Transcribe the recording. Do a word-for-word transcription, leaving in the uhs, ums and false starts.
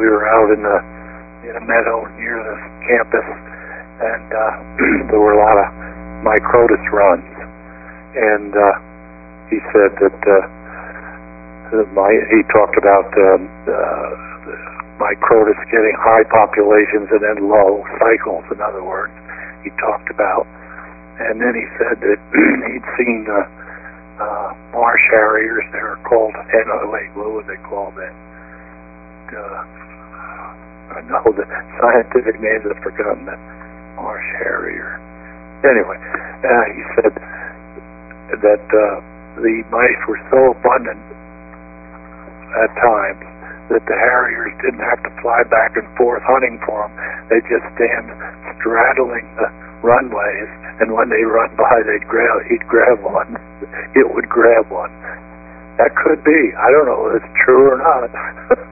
we were out in the in a meadow near the campus, and uh, there were a lot of microtus runs. And uh, he said that uh, my, he talked about um, uh, microtus getting high populations and then low cycles, in other words, he talked about. And then he said that he'd seen uh, uh, marsh harriers. They were called, and oh, wait, what were they called then? Uh, I know the scientific names, I've forgotten that. Marsh harrier. Anyway, uh, he said that uh, the mice were so abundant at times that the harriers didn't have to fly back and forth hunting for them. They just stand straddling the runways, and when they run by, they'd grab, he'd grab one. It would grab one. That could be. I don't know if it's true or not.